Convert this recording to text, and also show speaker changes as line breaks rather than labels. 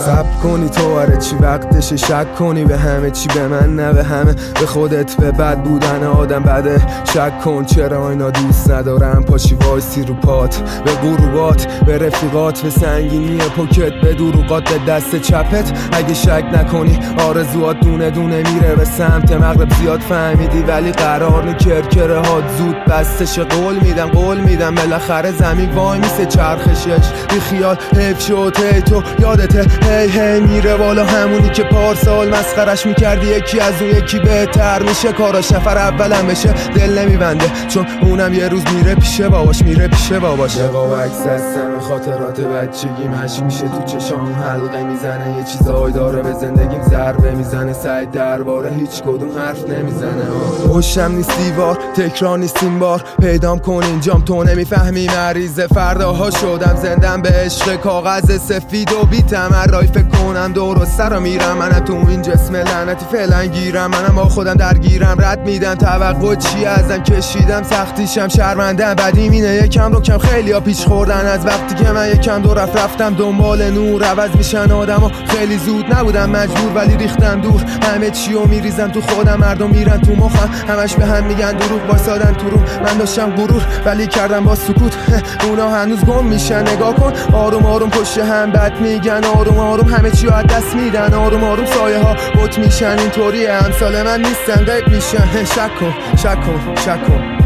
صبر کنی تو آره چی وقتشه شک کنی به همه چی به من نه به همه به خودت به بد بودن آدم بده شک کن چرا اینا دوست ندارم پاشی وایسی رو پات به غروبات به رفیقات به سنگینی پوکت به دروغات به دست چپت اگه شک نکنی آرزوات دونه دونه میره به سمت مغرب زیاد فهمیدی ولی قرار نی کرکره هات زود بستش قول میدم بالاخره زمین وای میسه چرخشش بی خیال حیف شد هی تو یادته هی میره بالا همونی که پارسال مسخرش میکردی یکی از اون یکی بهتر میشه کاراش نفر اولم بشه دل نمیبنده چون اونم یه روز میره پیش باباش نقاب عکس هستم خاطرات بچگی مشک میشه تو چشام حلقه میزنه یه چیزایی داره به زندگیم ضربه میزنه سعی درباره هیچ کدوم حرف نمیزنه پشتم نیست دیوار تکرار نیست این بار پیدام کن اینجام تو نمیفهمی مریضه فرداها شدم زندم به عشق کاغذ سفید و بیتم رای فکر کنم درسته رو میرم من تو این جسم لعنتی فعلا گیرم منم با خودم درگیرم رد میدم توقع چی ازم کشیدم سختیشم شرمندم بدیم اینه یکم رو کم خیلی ها پیش خوردن از وقتی که من یکم دو رفتم دنبال نور عوض میشن آدم ها خیلی زود نبودم مجبور ولی ریختم دور همه چیو میریزم تو خودم مردم میرن تو مخم همش به هم میگن دروغ واسادن تو رو من داشتم غرور ولی کردم با سکوت اونا هنوز گم میشن نگاه کن آروم آروم پشت هم بد میگن آروم آروم همه چیو از دست میدن آروم آروم سایه ها بت میشن اینطوری امثال من نیستن غیب میشن شک کن